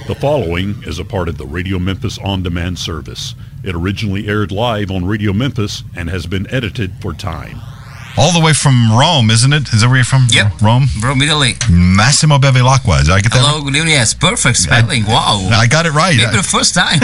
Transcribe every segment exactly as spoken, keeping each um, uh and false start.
The following is a part of the Radio Memphis On Demand service. It originally aired live on Radio Memphis and has been edited for time. All the way from Rome, isn't it? Is that where you're from? Yep. Rome? Rome, Italy. Massimo Bevilacqua. Did I get that Hello, right? good evening. Yes, perfect spelling. I, wow. I got it right. Maybe the first time.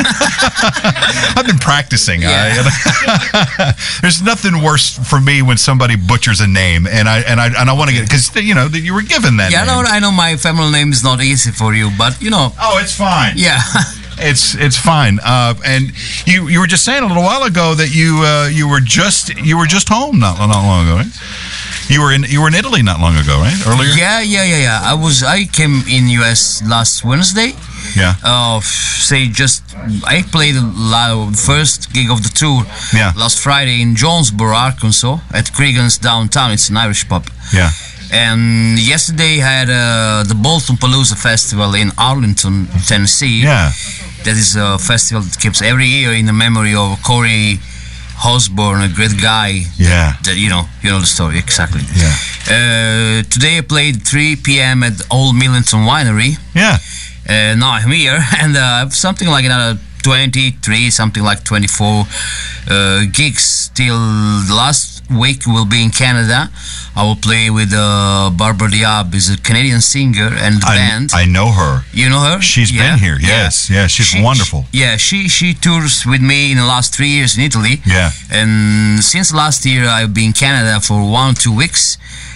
I've been practicing. Yeah. I, there's nothing worse for me when somebody butchers a name, and I and I and I want to get, because you know you were given that. Yeah, name. no, I know my family name is not easy for you, but you know. Oh, it's fine. Yeah. It's it's fine. Uh, and you you were just saying a little while ago that you uh, you were just you were just home not not long ago, right? You were in you were in Italy not long ago, right? Earlier. Yeah, yeah, yeah, yeah. I was I came in U S last Wednesday. Yeah. Uh, say just I played the first gig of the tour. Yeah. Last Friday in Jonesboro, Arkansas, at Cregan's downtown. It's an Irish pub. Yeah. And yesterday I had uh, the Bolton Palooza Festival in Arlington, Tennessee. Yeah. That is a festival that keeps every year in the memory of Corey Osborne, a great guy. Yeah. That, you know, you know the story exactly. Yeah. Uh, today I played three p.m. at Old Millington Winery. Yeah. Uh, now I'm here, and uh, I have something like another twenty-three, something like twenty-four uh, gigs till the last week. Will be in Canada. I will play with uh, Barbara Diab, is a Canadian singer and I, band. I know her. You know her? She's yeah. been here. Yes. Yeah. yeah she's she, wonderful. She, yeah. She she tours with me in the last three years in Italy. Yeah. And since last year, I've been in Canada for one two weeks.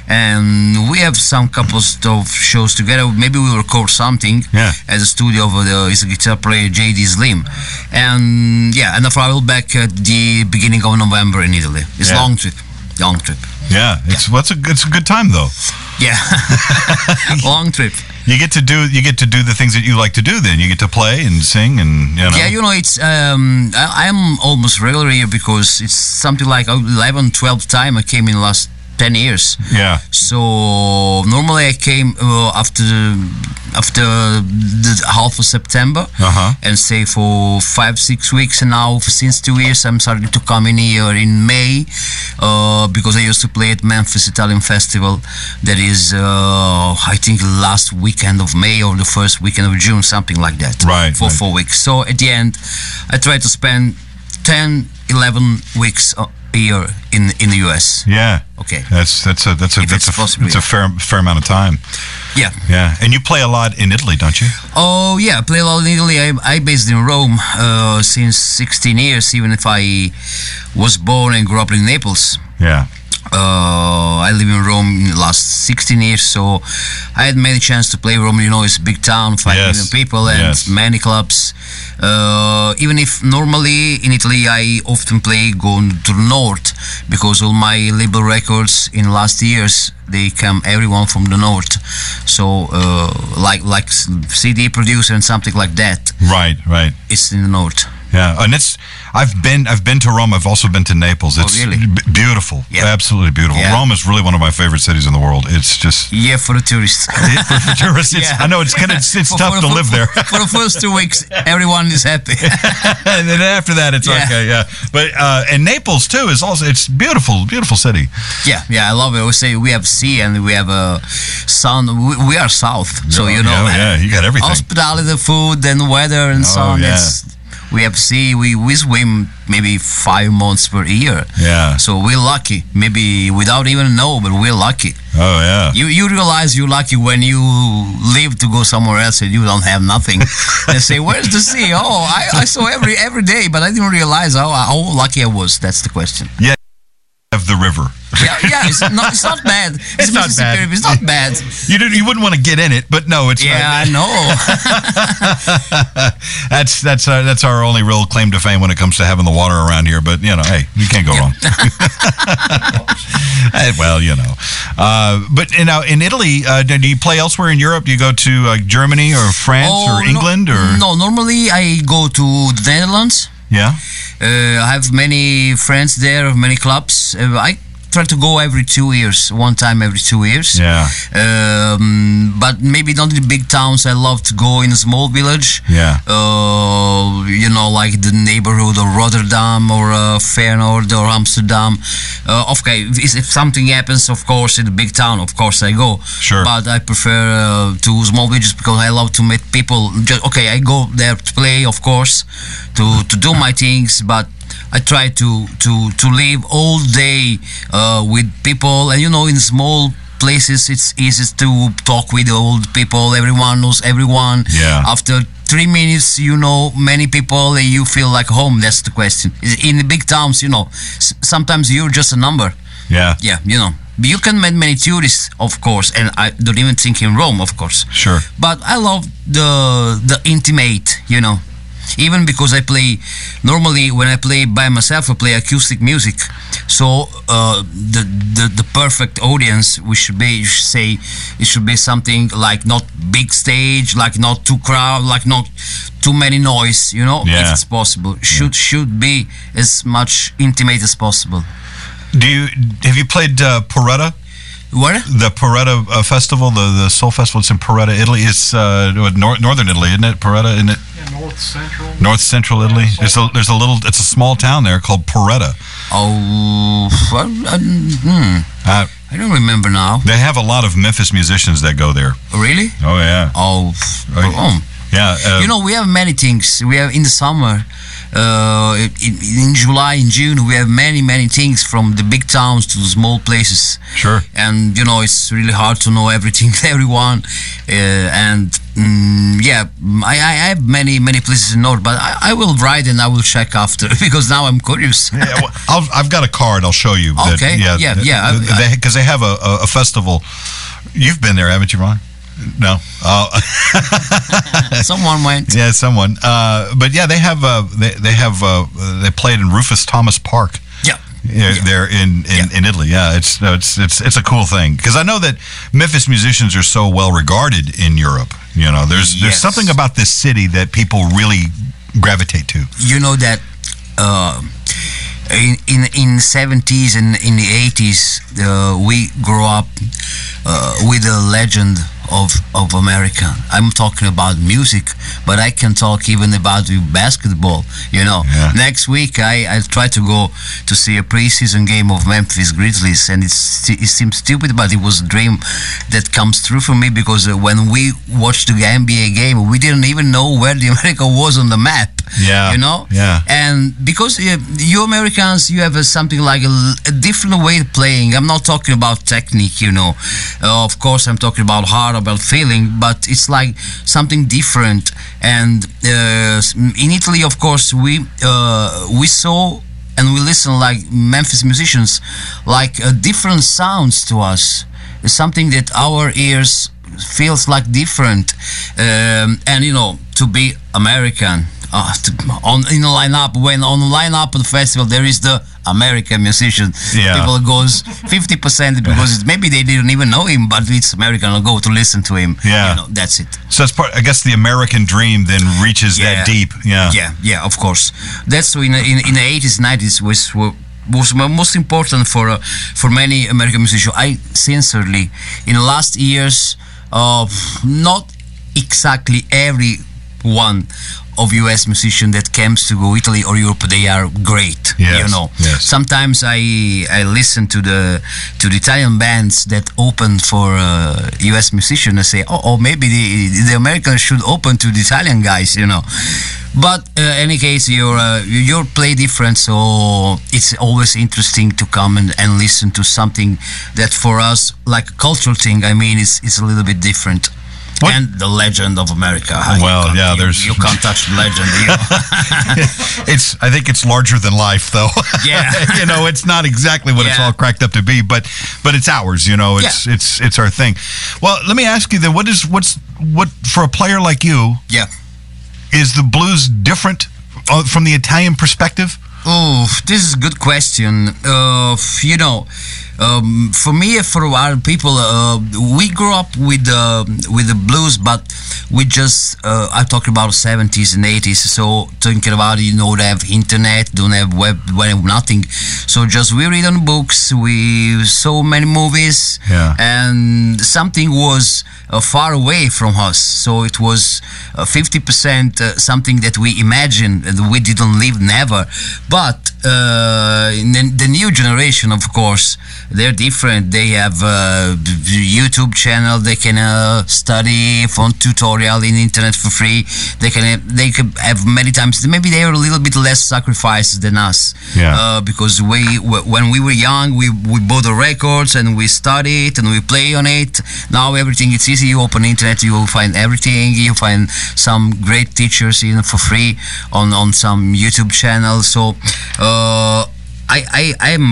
And we have some couples of shows together. Maybe we'll record something yeah. at the studio of the is a guitar player J D Slim, and yeah, and then I will back at the beginning of November in Italy. It's yeah. long trip, long trip. Yeah, it's what's a it's a good time though. Yeah, long trip. You get to do you get to do the things that you like to do. Then you get to play and sing and you know. Yeah, you know it's um I, I'm almost regular here because it's something like eleven, twelve time I came in the last ten years. Yeah. So normally I came uh, after after the half of September uh-huh. and stay for five six weeks. And now since two years I'm starting to come in here in May uh, because I used to play at Memphis Italian Festival. That is uh, I think last weekend of May or the first weekend of June, something like that. Right. For right. four weeks. So at the end I try to spend ten, eleven weeks. Uh, year in in the U S. Yeah. Okay. That's that's a that's a if that's a possible, that's a fair fair amount of time. Yeah. Yeah. And you play a lot in Italy, don't you? Oh yeah, I play a lot in Italy. I I based in Rome uh, since sixteen years, even if I was born and grew up in Naples. Yeah. Uh, I live in Rome in the last sixteen years, so I had many chance to play Rome. You know, it's a big town, five yes. million people, and yes. many clubs. Uh, even if normally in Italy I often play going to the north because all my label records in last years they come everyone from the north. So uh, like like C D producer and something like that. Right, right. It's in the north. Yeah, and it's I've been I've been to Rome. I've also been to Naples. It's oh, really? b- beautiful, yeah. absolutely beautiful. Yeah. Rome is really one of my favorite cities in the world. It's just yeah for the tourists. for the tourists, it's, yeah. I know it's kind of it's, it's for, tough for, to for, live for, there. For the first two weeks, everyone is happy, and then after that, it's yeah. okay. Yeah, but uh, and Naples too is also it's beautiful, beautiful city. Yeah, yeah, I love it. We say we have sea and we have a uh, sun. We, we are south, so you know. Yeah, yeah, you got everything. Hospitality, the food, and weather and oh, sun. Yeah. It's, we have sea. We we swim maybe five months per year. Yeah. So we're lucky. Maybe without even know, but we're lucky. Oh yeah. You you realize you're lucky when you leave to go somewhere else and you don't have nothing. And say, where's the sea? Oh, I, I saw every every day, but I didn't realize how how lucky I was. That's the question. Yeah. Of the river. Yeah, yeah, it's not, it's not bad. It's, it's not bad. River. It's not bad. You didn't, you wouldn't want to get in it, but no, it's yeah, not. I know. that's that's our, that's our only real claim to fame when it comes to having the water around here. But you know, hey, you can't go wrong. Well, you know, uh, but you know, in Italy, uh, do you play elsewhere in Europe? Do you go to uh, Germany or France oh, or England no, or no? Normally, I go to the Netherlands. Yeah. Uh, I have many friends there, many clubs. Uh, I try to go every two years, one time every two years. Yeah. Um, but maybe not in the big towns. I love to go in a small village. Yeah. Uh, you know, like the neighborhood of Rotterdam or uh, Feyenoord or Amsterdam. Uh, okay, if, if something happens, of course, in the big town, of course I go. Sure. But I prefer uh, to small villages because I love to meet people. Just, okay, I go there to play, of course, to, to do my things, but I try to, to, to live all day uh, with people. And, you know, in small places, it's easy to talk with old people. Everyone knows everyone. Yeah. After three minutes, you know many people, and you feel like home. That's the question. In the big towns, you know, s- sometimes you're just a number. Yeah. Yeah, you know. You can meet many tourists, of course, and I don't even think in Rome, of course. Sure. But I love the the intimate, you know. Even because I play, normally when I play by myself, I play acoustic music. So uh, the, the the perfect audience, we should be, you should say, it should be something like not big stage, like not too crowd, like not too many noise, you know, Yeah. if it's possible. Should Yeah. should be as much intimate as possible. Do you have you played uh, Porretta? What? The Porretta uh, festival, the the Soul Festival. It's in Porretta, Italy. It's uh, nor- northern Italy, isn't it? Porretta, isn't it? Yeah, north central. North Central Italy. There's a there's a little. It's a small town there called Porretta. Oh, well, I, hmm, Uh, I don't remember now. they have a lot of Memphis musicians that go there. Really? Oh yeah. Oh, Right. oh. Yeah. Uh, You know, we have many things. We have in the summer, uh, in, in July, in June, we have many, many things from the big towns to the small places. Sure. And, you know, it's really hard to know everything, everyone. Uh, and, mm, yeah, I, I have many, many places in North, but I, I will write and I will check after because now I'm curious. Yeah, well, I'll, I've got a card. I'll show you. that- Okay, yeah, yeah, I- Because they, 'cause they have a, a, a festival. You've been there, haven't you, Ron? No. Oh. Someone went. Yeah, someone. Uh, but yeah, they have. Uh, they they have. Uh, they played in Rufus Thomas Park. Yeah. Yeah, there in, in, Yeah. in Italy. Yeah, it's no, it's it's it's a cool thing because I know that Memphis musicians are so well regarded in Europe. You know, there's there's Yes. something about this city that people really gravitate to. You know that uh, in in in seventies and in the eighties, uh, we grew up uh, with a legend of of America. I'm talking about music, but I can talk even about the basketball. You know, Yeah. next week I I try to go to see a preseason game of Memphis Grizzlies, and it's it seems stupid, but it was a dream that comes true for me because uh, when we watched the N B A game, we didn't even know where the America was on the map. Yeah, you know. yeah. And because uh, you Americans, you have a, something like a, a different way of playing. I'm not talking about technique, you know. Uh, of course, I'm talking about heart, about feeling, but it's like something different. And uh, in Italy, of course, we uh, we saw and we listen like Memphis musicians, like uh, different sounds to us. It's something that our ears feels like different. Um, and you know, to be American. Uh, to, on in the lineup, when on the lineup of the festival there is the American musician, Yeah. people goes fifty percent because it's, maybe they didn't even know him, but it's American. I'll go to listen to him. Yeah. You know, that's it. So it's part. I guess the American dream then reaches Yeah. that deep. Yeah. Yeah, yeah, of course. That's in in, in the eighties, nineties was was most important for uh, for many American musicians. I sincerely, in the last years, uh, not exactly every one of U S musicians that comes to go Italy or Europe, they are great. Yes, You know, yes. sometimes I I listen to the to the Italian bands that open for uh, U S musicians and say, oh, oh, maybe the the Americans should open to the Italian guys. You know. But uh, any case, your uh, your play different, so it's always interesting to come and, and listen to something that for us, like a cultural thing, I mean, it's, it's a little bit different. What? And the legend of America. You Well, can't- yeah, you- there's- You can't touch the legend. You know? It's. I think it's larger than life, though. Yeah. You know, it's not exactly what it's Yeah. all cracked up to be, but but it's ours. You know, it's it's it's our thing. Well, let me ask you then. What is what's what for a player like you? Yeah. Is the blues different uh, from the Italian perspective? Oh, this is a good question. Uh, you know, um, for me, for other people, uh, we grew up with uh, with the blues, but we just uh, I talked about seventies and eighties. So thinking about, you know, they have internet, don't have web, web, nothing. So just we read on books, we saw many movies, Yeah. and something was uh, far away from us. So it was uh, fifty percent uh, something that we imagined and we didn't live, never. But uh, the, the new generation, of course, they're different. They have a YouTube channel. They can uh, study from tutorial in internet for free. They can have, they can have many times. Maybe they are a little bit less sacrificed than us. Yeah. Uh, because we w- when we were young, we we bought the records and we studied and we play on it. Now everything is easy. You open the internet, you will find everything. You find some great teachers, you know, for free on on some YouTube channels. So. Uh, I, I I am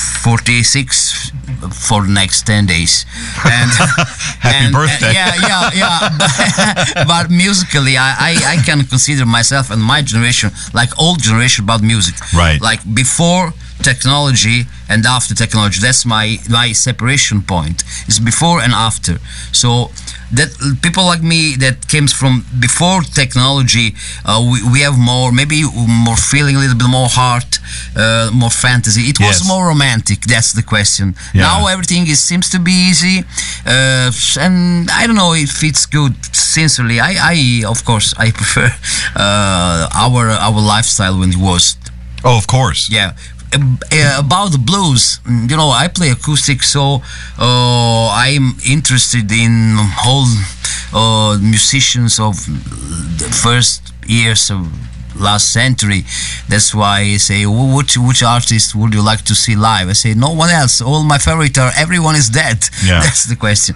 forty-six for the next ten days, and Happy and, birthday! uh, yeah, yeah, yeah. But, but musically, I, I I can consider myself and my generation like old generation about music. Right. Like before technology and after technology. That's my my separation point. It's before and after. So. That people like me that came from before technology, uh, we, we have more, maybe more feeling, a little bit more heart, uh, more fantasy. It was Yes. more romantic. That's the question. Yeah. Now everything is seems to be easy, uh, and I don't know if it's good. Sincerely, I, I of course I prefer uh, our our lifestyle when it was. Oh, of course. Yeah. Uh, about the blues, you know, I play acoustic, so uh, I'm interested in whole uh, musicians of the first years of last century. That's why I say, "Wh- which which artist would you like to see live?" I say, no one else. All my favorite are, everyone is dead. Yeah. That's the question.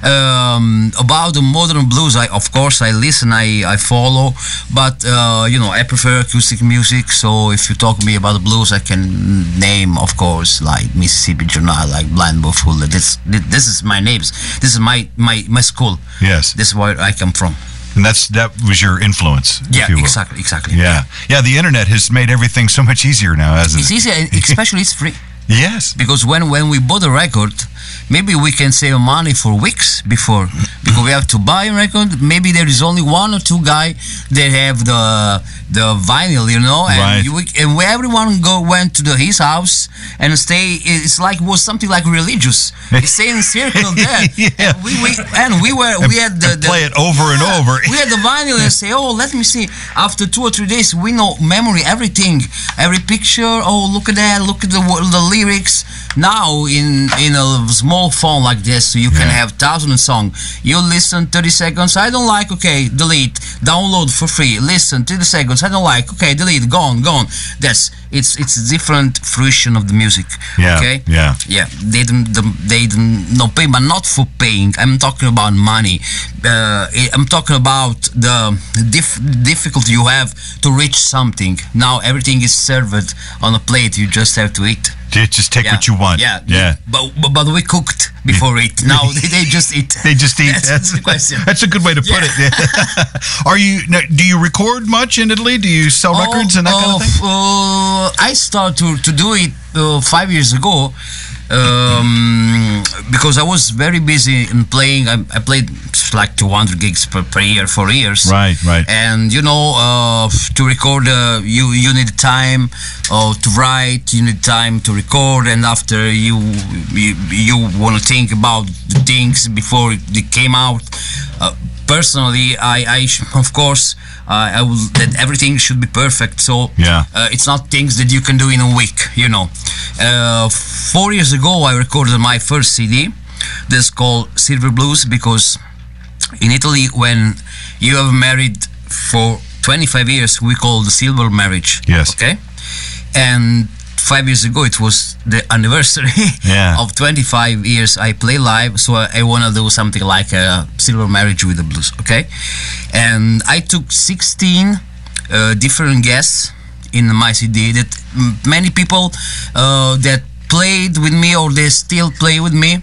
Um, about the modern blues, I of course I listen, I, I follow, but uh, you know, I prefer acoustic music. So if you talk to me about the blues, I can name, of course, like Mississippi Journal, like Blind Boy Fuller. This this is my names. This is my my my school. Yes. This is where I come from. And that's that was your influence. if Yeah, you will. exactly, exactly. Yeah. Yeah, the internet has made everything so much easier now, hasn't It's it? easy, and especially it's free. Yes. Because when, when we bought a record, maybe we can save money for weeks before, because we have to buy a record. Maybe there is only one or two guy that have the the vinyl, you know, and Right. you, and where everyone go went to the, his house and stay. It's like was something like religious. They stay in a circle there. Yeah. And we, we and we were we had the, And the play it over and Yeah, over. We had the vinyl and say, oh, let me see. After two or three days, we know memory, everything, every picture. Oh, look at that! Look at the wo- the lyrics. Now in in a small phone like this, you can Yeah. have thousand song. You listen thirty seconds. I don't like. Okay, delete. Download for free. Listen thirty seconds. I don't like. Okay, delete. Gone, gone. That's it's it's a different fruition of the music. Yeah, Okay. yeah. Yeah, they don't, they don't no pay, but not for paying. I'm talking about money. Uh, I'm talking about the dif- difficulty you have to reach something. Now everything is served on a plate. You just have to eat. You just take Yeah. what you want. Yeah, Yeah. But but, but we cooked before it. Now they, they just eat. They just eat. That's the question. That's a good way to put Yeah. it. Yeah. Are you? now, Do you record much in Italy? Do you sell records and that kind of thing? Uh, I started to, to do it uh, five years ago um, because I was very busy in playing. I, I played like two hundred gigs per, per year for years. Right, right. And you know, uh, to record, uh, you you need time uh, to write. You need time to record, and after you you, you want to think about the things before they came out. Uh, personally, I, I sh- of course, uh, I will that everything should be perfect. So Yeah. uh, it's not things that you can do in a week. You know, uh, four years ago I recorded my first C D. That's called Silver Blues, because in Italy, when you have married for twenty-five years, we call the silver marriage. Yes. Okay. And five years ago, it was the anniversary Yeah. of twenty-five years I play live. So I, I want to do something like a silver marriage with the blues. Okay. And I took sixteen uh, different guests in my C D that m- many people uh, that played with me or they still play with me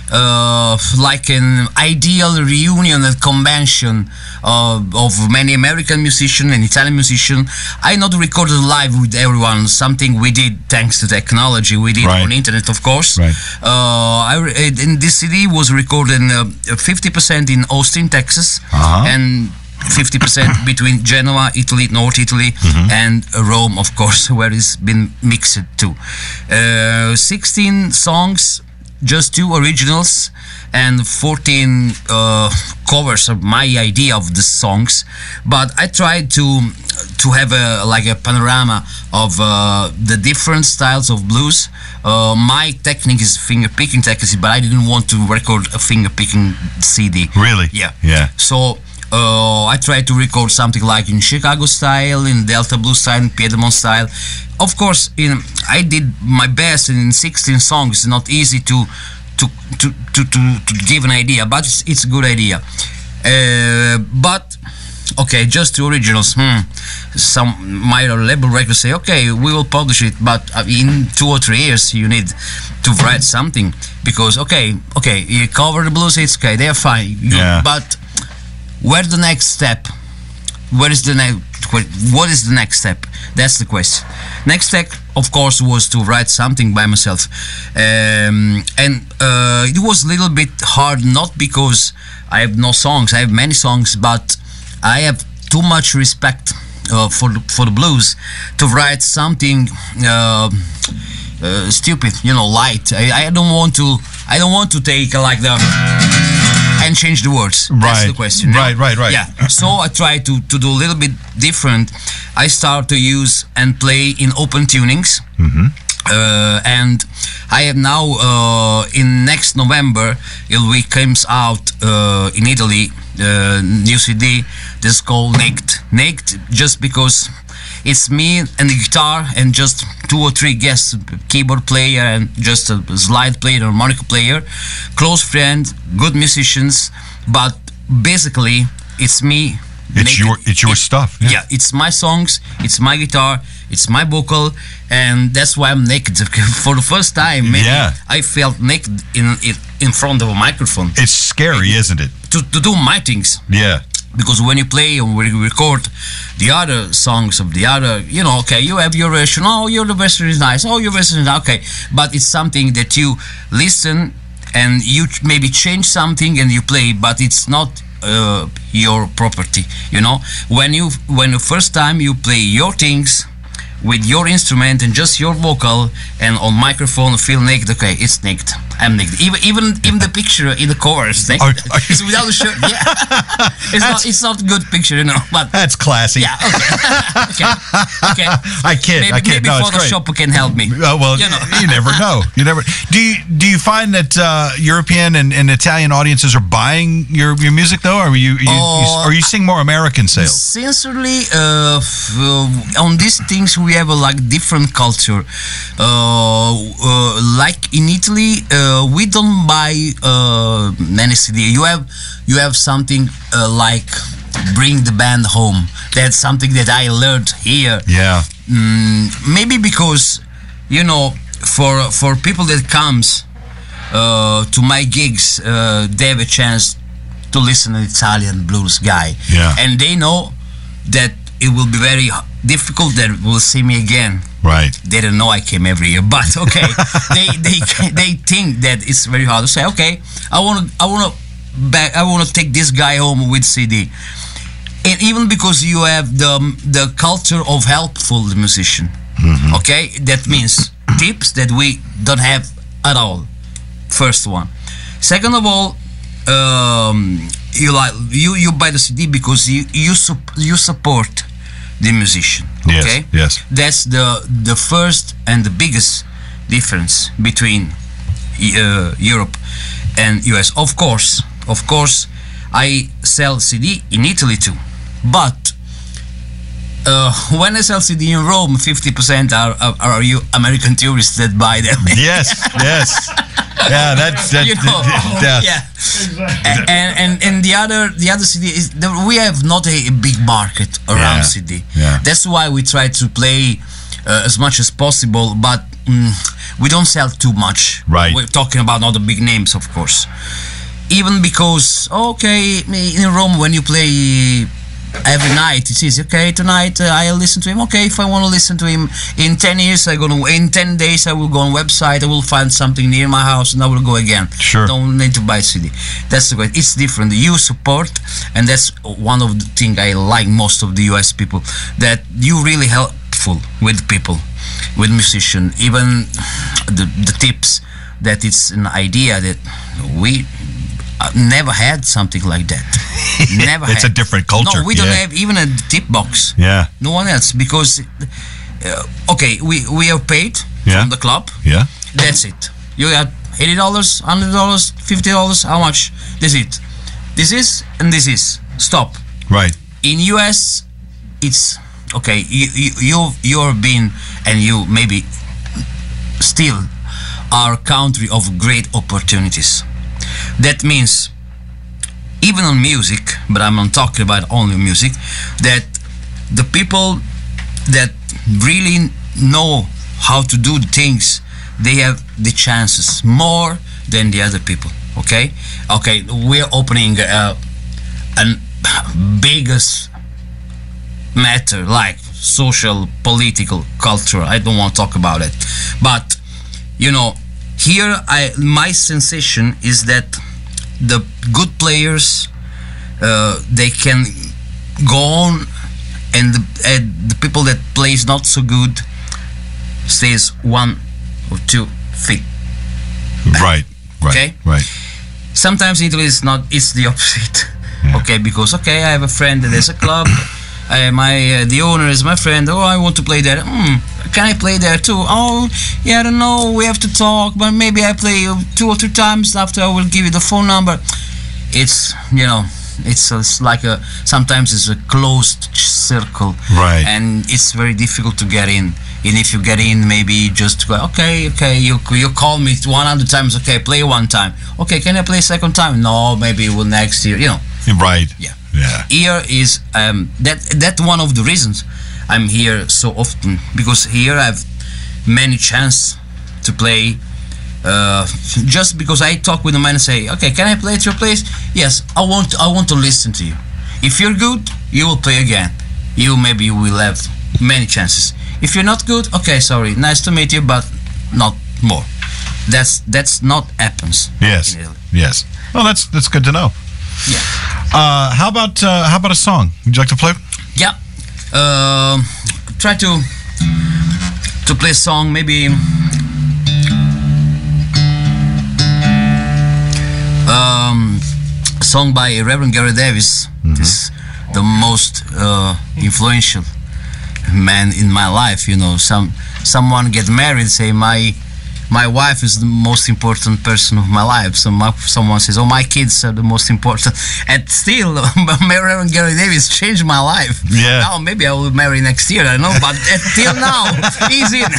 uh, like an ideal reunion and convention uh, of many American musicians and Italian musicians. I not recorded live with everyone, something we did thanks to technology. We did Right. on internet, of course. Right. Uh, I, re- in this C D was recorded uh, fifty percent in Austin, Texas, Uh-huh. and fifty percent between Genoa, Italy, North Italy, Mm-hmm. and Rome, of course, where it's been mixed too. Uh, sixteen songs, just two originals, and fourteen uh, covers of my idea of the songs. But I tried to to have a like a panorama of uh, the different styles of blues. Uh, my technique is finger picking technique, but I didn't want to record a finger picking C D. Really? Yeah. Yeah. So uh, I tried to record something like in Chicago style, in Delta blues style, in Piedmont style. Of course, in I did my best, and in sixteen songs, it's not easy to to to to, to, to give an idea, but it's, it's a good idea. Uh, but okay, just the originals. Hmm. Some my label records say, okay, we will publish it, but uh, in two or three years you need to write something, because okay, okay, you cover the blues, it's okay, they're fine. You- Yeah. But where's the next step? Where is the next? What is the next step? That's the question. Next step, of course, was to write something by myself, um, and uh, it was a little bit hard. Not because I have no songs; I have many songs, but I have too much respect uh, for the, for the blues to write something uh, uh, stupid, you know, light. I, I don't want to. I don't want to take uh, like the. And change the words. That's Right. the question. Right, right, right. Yeah. So I try to, to do a little bit different. I start to use and play in open tunings. Mm-hmm. Uh, and I have now uh, in next November it will comes out uh, in Italy uh, new C D. This is called Naked. Naked just because it's me and the guitar and just two or three guests, keyboard player and just a slide player, harmonica player, close friend, good musicians, but basically it's me. It's naked. your it's your It- stuff. Yeah. It's my songs, it's my guitar, it's my vocal, and that's why I'm naked. For the first time, maybe Yeah. I felt naked in, in in front of a microphone It's scary, isn't it? to, to do my things. Yeah. Because when you play or when you record the other songs of the other, you know, okay, you have your version. Oh, your version is nice. Oh, your version is okay. But it's something that you listen and you ch- maybe change something and you play, but it's not uh, your property. You know, when you when the first time you play your things with your instrument and just your vocal and on microphone feel naked. Okay, it's naked. I'm naked. Even even even the picture in the chorus, naked. Are- are you- It's without a shirt. Yeah, it's not it's not a good picture, you know. But That's classy. yeah, okay, okay, okay. I kid. Maybe, I kid. maybe No, it's great. Photoshop can help me. Oh well, you know. you never know. You never. Do you do you find that uh, European and, and Italian audiences are buying your, your music though? Or are you, you, Oh, you are you seeing more American sales? Sincerely, uh, f- uh, on these things we have a like different culture. Uh, uh, like in Italy, uh, we don't buy uh, many C D. You have you have something uh, like bring the band home. That's something that I learned here. Yeah. Mm, maybe because you know, for for people that comes uh, to my gigs, uh, they have a chance to listen to an Italian blues guy, Yeah. and they know that it will be very difficult that will see me again. Right. They don't know I came every year, but okay, they they they think that it's very hard to say. Okay, I want to I want to back I want to take this guy home with C D, and even because you have the the culture of helpful musician. Okay, that means tips that we don't have at all. First one. Second of all, um, you like you you buy the C D because you you sup- you support the musician. Yes, Okay. yes. That's the the first and the biggest difference between uh, Europe and U S. Of course, of course, I sell C D in Italy too, but uh, when I sell C D in Rome, fifty percent are, are are you American tourists that buy them. Yes. Yes. Yeah. That's that. You know, yeah. yeah. A- And, and and the other the other C D is that we have not a, a big market around Yeah, C D. yeah. That's why we try to play uh, as much as possible. But mm, we don't sell too much. Right. We're talking about not the big names, of course. Even because, okay, in Rome when you play every night, it's easy. Okay, tonight uh, I'll listen to him. Okay, if I want to listen to him in ten years, I go to, in ten days I will go on website. I will find something near my house and I will go again. Sure. Don't need to buy C D. That's the way. It's different. You support, and that's one of the things I like most of the U S people. That you really helpful with people, with musician. Even the the tips. That it's an idea that we. Uh, never had something like that. Never It's had. a different culture. No, we don't yeah. have even a tip box. Yeah. No one else, because uh, okay, we we are paid Yeah. from the club. Yeah. That's it. You got eighty dollars, hundred dollars, fifty dollars. How much? That's it. This is and this is. Stop. Right. In U S, it's okay. You you you you're been and you maybe still are a country of great opportunities. That means, even on music, but I'm not talking about only music, that the people that really know how to do things, they have the chances more than the other people. Okay, okay, we're opening uh, an biggest matter like social, political, cultural. I don't want to talk about it, but you know. Here, I, my sensation is that the good players, uh, they can go on, and the, and the people that plays not so good stays one or two feet. Right. Right. Okay? Right. Sometimes in Italy it's not. It's the opposite. Yeah. Okay, because okay, I have a friend that has a club. Uh, my uh, the owner is my friend. Oh, I want to play there. Hmm, can I play there too? Oh, yeah, I don't know. We have to talk, but maybe I play two or three times. After I will give you the phone number. It's you know, it's, it's like a sometimes it's a closed circle, Right. And it's very difficult to get in. And if you get in, maybe just go, okay, okay, you you call me one hundred times. Okay, play one time. Okay, can I play second time? No, maybe we'll next year. You know. Right. Yeah. Yeah. Here is um, that that one of the reasons I'm here so often, because here I have many chance to play. Uh, just because I talk with the man and say, okay, can I play at your place? Yes, I want I want to listen to you. If you're good, you will play again. You maybe you will have many chances. If you're not good, okay, sorry, nice to meet you, but not more. That's that's not happens. Yes. in Italy. Yes. Well, that's that's good to know. Yeah. Uh, how about uh, how about a song? Would you like to play? Yeah. Um, try to to play a song, maybe um, a song by Reverend Gary Davis. Mm-hmm. Is the most uh, influential man in my life. You know, some someone get married, say my my wife is the most important person of my life. So my, someone says, oh, my kids are the most important. And still, Reverend Gary Davis changed my life. Yeah. Now maybe I will marry next year. I don't know, but until now, he's in.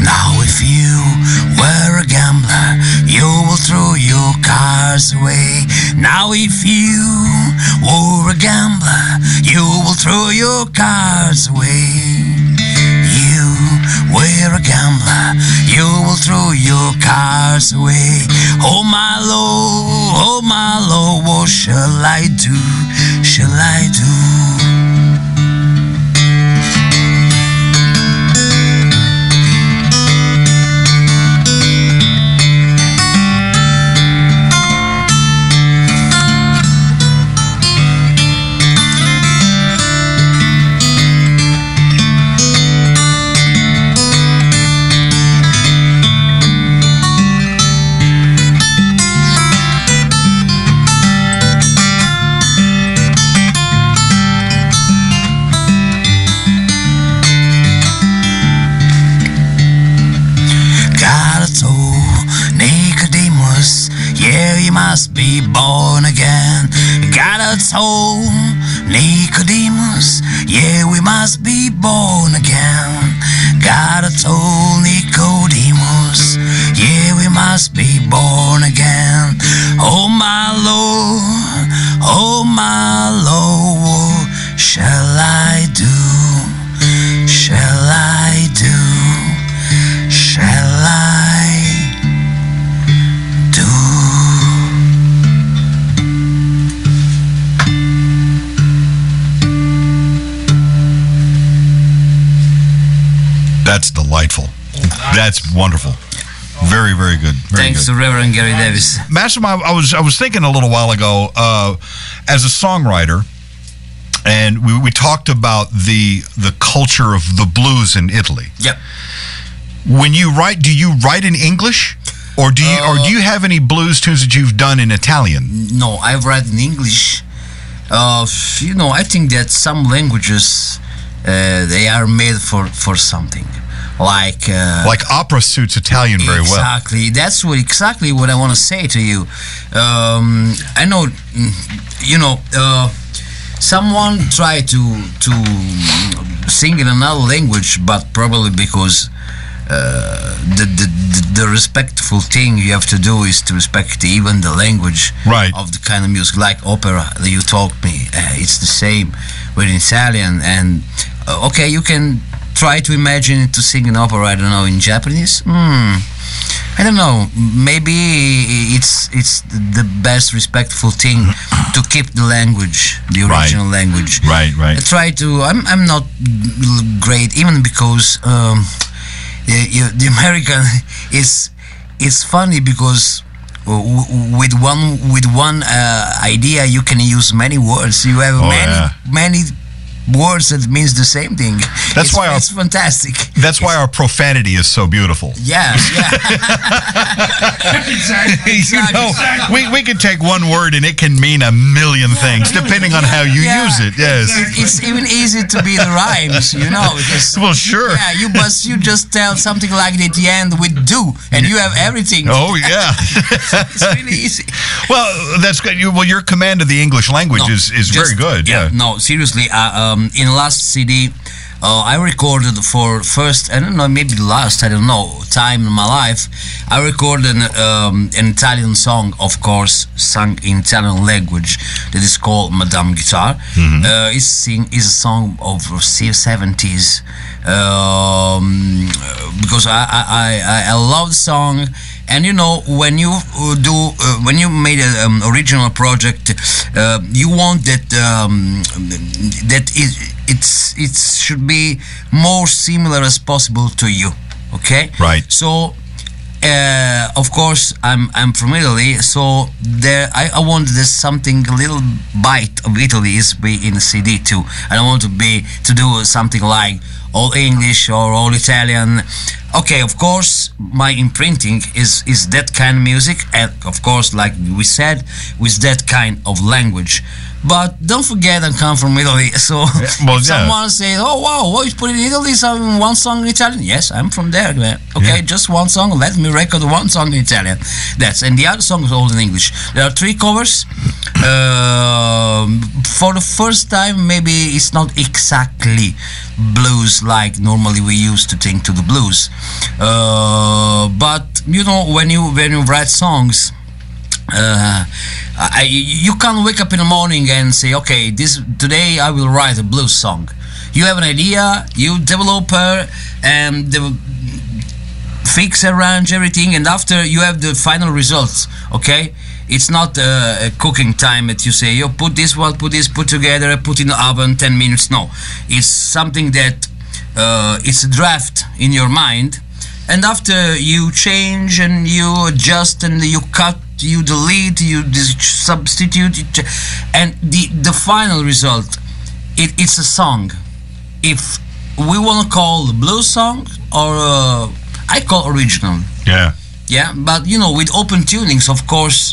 Now if you were a gambler, you will throw your cards away. Now if you were a gambler, you will throw your cards away. You were a gambler, you will throw your cards away. Oh my Lord, oh my Lord, what shall I do, shall I do? Must be born again. Gotta tell Nicodemus, yeah, we must be born again. Gotta tell Nicodemus, yeah, we must be born again. Oh my Lord, oh my Lord, what shall I do? Shall I do? Shall I? That's delightful. That's wonderful. Very, very good. Very Thanks good. to Reverend Gary Davis. Master, I was I was thinking a little while ago, uh, as a songwriter, and we, we talked about the the culture of the blues in Italy. Yep. When you write, do you write in English, or do you uh, or do you have any blues tunes that you've done in Italian? No, I've written in English. Uh, you know, I think that some languages uh, they are made for for something. Like uh, like opera suits Italian very exactly. well. Exactly. That's what exactly what I want to say to you. Um, I know, you know, uh, someone tried to to sing in another language, but probably because uh, the, the the respectful thing you have to do is to respect even the language right. of the kind of music, like opera that you told me. Uh, it's the same with Italian, and uh, okay, you can try to imagine it to sing an opera, I don't know, in Japanese. Hmm. I don't know. Maybe it's it's the best respectful thing to keep the language, the original right. language. Right, right. I try to. I'm I'm not great, even because um, the the American is it's funny because with one with one uh, idea you can use many words. You have oh, many yeah. many. words that means the same thing. That's it's, why our, it's fantastic. That's why our profanity is so beautiful. Yeah, yeah. exactly. You know, exactly. we we can take one word and it can mean a million things depending on how you yeah, use it. Yes. Exactly. It's even easy to be the rhymes, you know. Because, well, sure. Yeah, you must you just tell something like at the end with do, and you have everything. Oh yeah. It's really easy. Well, that's good. You, well, your command of the English language no, is is just, very good. Yeah. yeah. No, seriously. Uh, um, in the last C D, uh, I recorded for first, I don't know, maybe the last, I don't know, time in my life, I recorded um, an Italian song, of course, sung in Italian language, that is called Madame Guitar. Mm-hmm. Uh, it's, sing, it's a song of the seventies, um, because I, I, I, I love the song. And you know, when you do, uh, when you made an um, original project, uh, you want that um, that it, it's it should be more similar as possible to you. Okay. Right. So, uh, of course, I'm I'm from Italy, so there I, I want there's something a little bite of Italy is be in the C D too. I don't want to be to do something like all English or all Italian. Okay, of course, my imprinting is is that kind of music, and of course, like we said, with that kind of language. But don't forget I come from Italy, so Yeah, well, if yeah. someone says, "Oh wow, what you put in Italy? Some one song in Italian?" Yes, I'm from there, man. Okay, Yeah. just one song. Let me record one song in Italian. That's and the other song is all in English. There are three covers. Um for the first time, maybe it's not exactly blues like normally we used to think to the blues, uh, but you know when you when you write songs. Uh, I, you can't wake up in the morning and say, okay, this today I will write a blues song. You have an idea, you develop her, and the, fix, arrange everything, and after you have the final results. Okay, it's not uh, a cooking time that you say, you put this one, put this, put together, put in the oven, ten minutes. No, it's something that uh, it's a draft in your mind, and after you change and you adjust and you cut. You delete, you dis- substitute, you ch- and the the final result, it, it's a song. If we want to call a blues song or uh, I call original, Yeah. yeah. But you know, with open tunings, of course,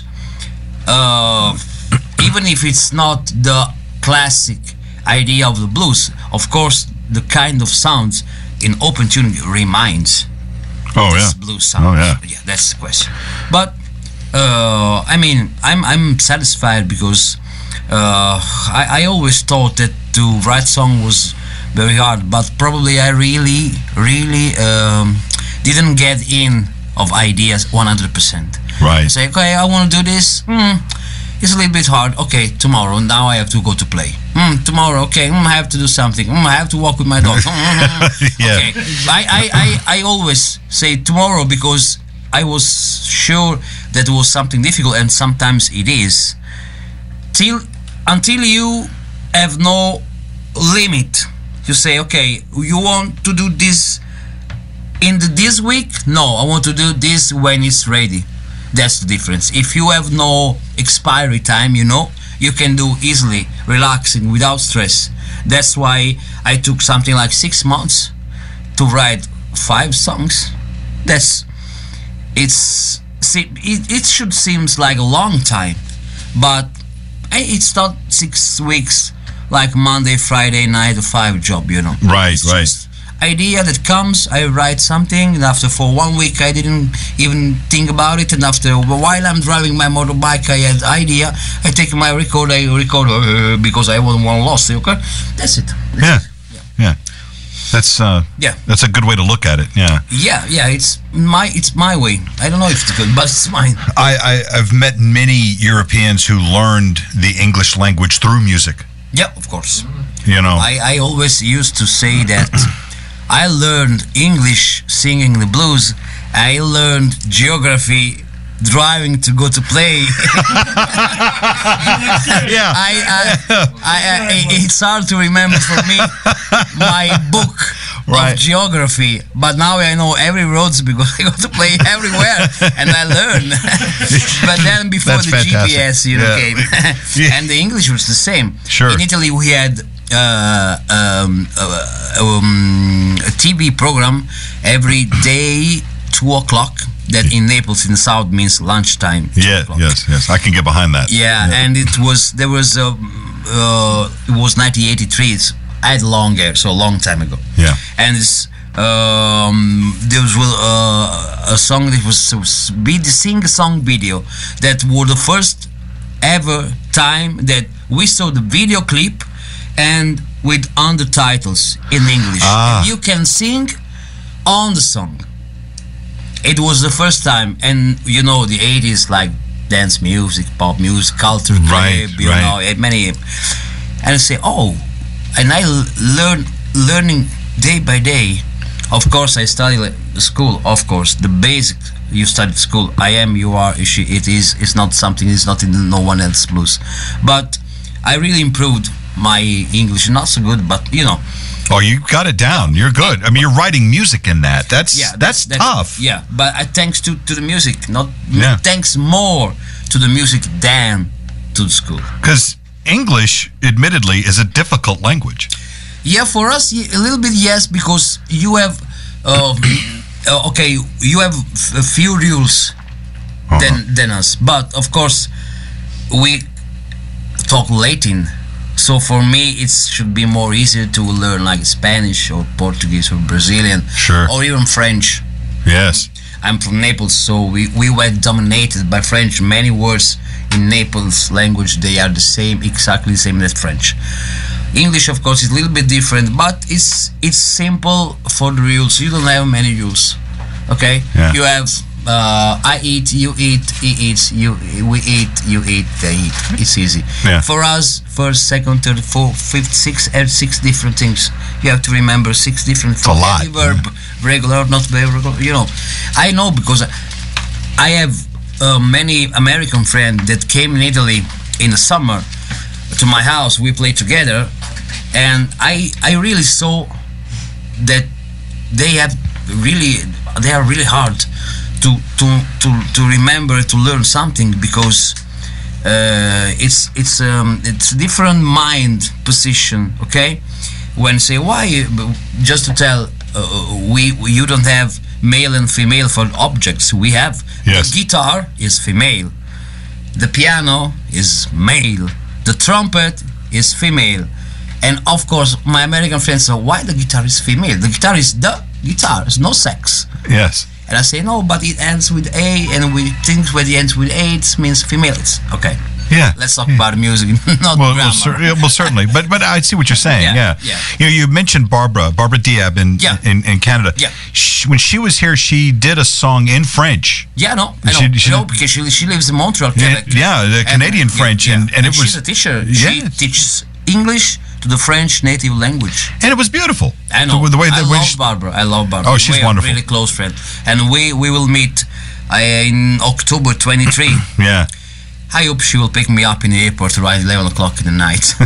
uh, even if it's not the classic idea of the blues, of course, the kind of sounds in open tuning remains. Oh yeah. This blues sound. Oh yeah. Yeah, that's the question. But. Uh, I mean, I'm I'm satisfied because uh, I I always thought that to write song was very hard, but probably I really really um, didn't get in of ideas one hundred percent. Right. Say, okay, I want to do this. Hmm, it's a little bit hard. Okay, tomorrow. Now I have to go to play. Hmm, tomorrow. Okay, hmm, I have to do something. Hmm, I have to walk with my dog. Hmm, hmm, hmm. Yeah. Okay. I, I, I, I always say tomorrow because I was sure that it was something difficult, and sometimes it is. Till until you have no limit, you say, okay, you want to do this in the, this week? No, I want to do this when it's ready. That's the difference. If you have no expiry time, you know, you can do easily, relaxing, without stress. That's why I took something like six months to write five songs. That's it's it, it should seems like a long time, but it's not six weeks like Monday, Friday, nine to five job, you know. Right, It's right. just idea that comes, I write something, and after for one week I didn't even think about it, and after while I'm driving my motorbike I had idea, I take my record, I record uh, because I want one lost, okay? That's it. That's Yeah. it. Yeah. That's uh. Yeah. That's a good way to look at it. Yeah. Yeah, yeah, it's my it's my way. I don't know if it's good, but it's mine. I, I I've met many Europeans who learned the English language through music. Yeah, of course. You know. I, I always used to say that I learned English singing the blues. I learned geography driving to go to play. yeah. I, I, I, I, it's hard to remember for me my book Right. of geography, but now I know every roads because I go to play everywhere and I learn. But then before That's the fantastic. G P S, you know, Yeah. came, Yeah. and the English was the same. Sure. In Italy, we had uh, um, uh, um, a T V program every day, two o'clock. That in Naples, in the south, means lunchtime. two Yeah. o'clock. Yes. Yes. I can get behind that. Yeah, and it was there was a uh, it was nineteen eighty-three. It's I had long hair, so a long time ago. Yeah. And it's um, there was uh, a song that was, was be the sing song video that was the first ever time that we saw the video clip and with undertitles in English. Ah. And you can sing on the song. It was the first time, and you know the eighties, like dance music, pop music, culture, Right, club, you right. know, eh, many. And I say, oh, and I l- learn learning day by day. Of course, I studied at school. Of course, the basic you studied school. I am, you are, she, it is. It's not something. It's not in no one else blues. But I really improved my English. Not so good, but you know. Oh, you got it down. You're good. I mean, you're writing music in that. That's Yeah, that's, tough. Yeah, but I thanks to, to the music, not Yeah. thanks more to the music than to the school. Because English, admittedly, is a difficult language. Yeah, for us y- a little bit yes, because you have uh, uh, okay, you have f- a few rules Uh-huh. than than us, but of course we talk Latin. So for me, it should be more easier to learn like Spanish or Portuguese or Brazilian, Sure. or even French. Yes. I'm from Naples, so we, we were dominated by French. Many words in Naples language, they are the same, exactly the same as French. English, of course, is a little bit different, but it's it's simple for the rules. You don't have many rules, okay? Yeah. You have uh, I eat, you eat, he eats, you we eat, you eat, they eat. It's easy. Yeah. For us, first, second, third, fourth, fifth, sixth, and six different things. You have to remember six different a lot. every verb, regular, not very regular. You know, I know because I have uh, many American friends that came in Italy in the summer to my house. We played together, and I I really saw that they have really they are really hard to to to, to remember to learn something because uh, it's it's um, it's a different mind position. Okay, when say why just to tell uh, we, we you don't have male and female for objects. We have Yes. the guitar is female, the piano is male, the trumpet is female, and of course my American friends say why the guitar is female. The guitar is the guitar, it's no sex. Yes. And I say no, but it ends with A, and we think when it ends with A it means female. It's okay. Yeah. Let's talk about music, not Well, grammar. well, cer- yeah, well, certainly, but but I see what you're saying. Yeah, Yeah, yeah. You know, you mentioned Barbara, Barbara Diab in Yeah. in, in Canada. Yeah. She, when she was here, she did a song in French. Yeah, no, I know, She- she- I know because she, she lives in Montreal, Yeah, Quebec. yeah, the And- Canadian yeah, French, yeah. and- and it was- she's a teacher. Yeah. She teaches English to the French native language. And it was beautiful. I know. The, the way I that way love she- Barbara. I love Barbara. Oh, she's we are wonderful. really close friend, and we we will meet uh, in October twenty-three. yeah. I hope she will pick me up in the airport around eleven o'clock in the night.